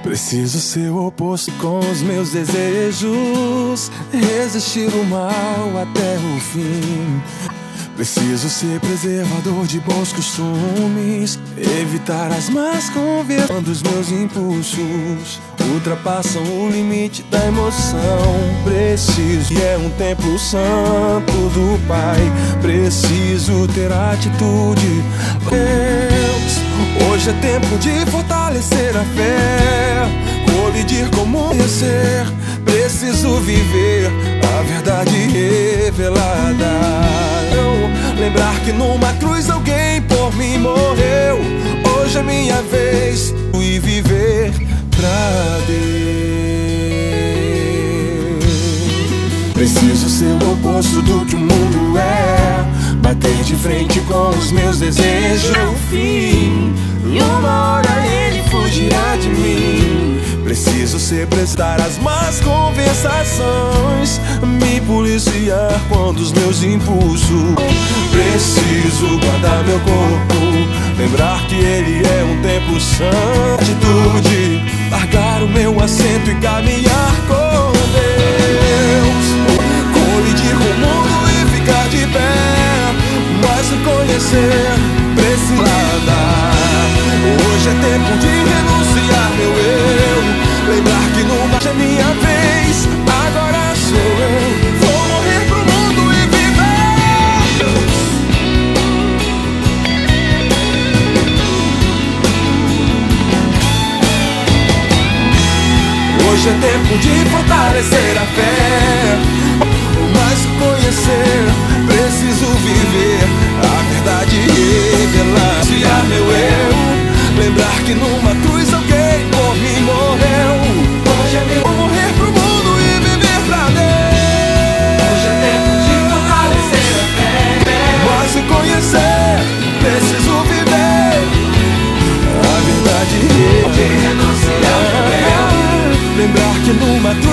Preciso ser o oposto com os meus desejos, resistir o mal até o fim. Preciso ser preservador de bons costumes, evitar as más conversas quando os meus impulsos ultrapassam o limite da emoção. Preciso, e é um templo santo do Pai, preciso ter atitude. Deus, hoje é tempo de fortalecer a fé, colidir como conhecer. Preciso viver a verdade revelada. Lembrar que numa cruz alguém por mim morreu. Hoje é minha vez e viver pra Deus. Preciso ser o oposto do que o mundo é, bater de frente com os meus desejos. É o fim, e uma hora ele fugirá de mim. Preciso ser prestar as más conversações, me policiar quando os meus impulsos. Preciso guardar meu corpo, lembrar que ele é um templo santo. Atitude, largar o meu assento e caminhar com Deus. Colidir com o mundo e ficar de pé, mas se conhecer, precisar. Hoje é tempo de renunciar meu eu, lembrar que numa é minha vez, agora sou eu. Vou morrer pro mundo e viver. Hoje é tempo de fortalecer a fé, mas conhecer, preciso viver a verdade revelar. Se há meu eu, lembrar que numa cruz alguém por mim morreu. Hoje é meu, vou morrer pro mundo e viver pra Deus. Hoje é tempo de fortalecer a fé, mas se conhecer, preciso viver a verdade de renunciar meu eu. Lembrar que numa